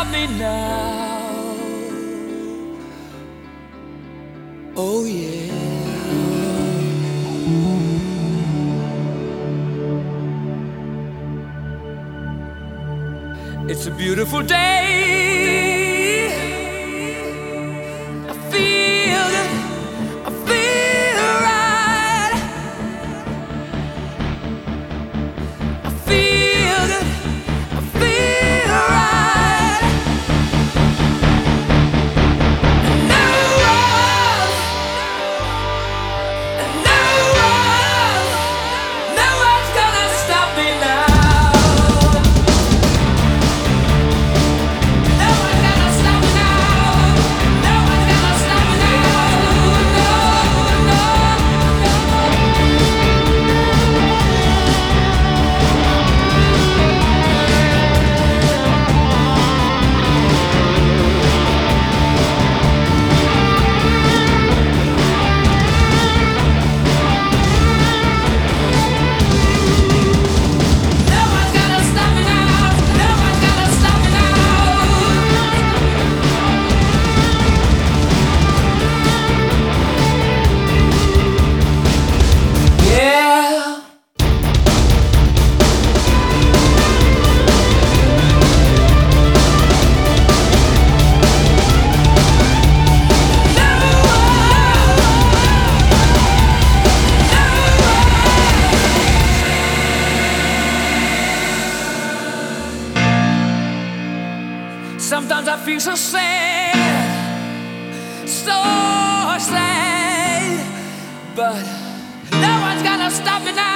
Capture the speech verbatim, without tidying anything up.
stop me now. Oh yeah. It's a beautiful day. I feel good. I feel right. I feel good. I feel right. No one, no one, no one's gonna stop me now. Sometimes I feel so sad, so sad, but no one's gonna stop me now.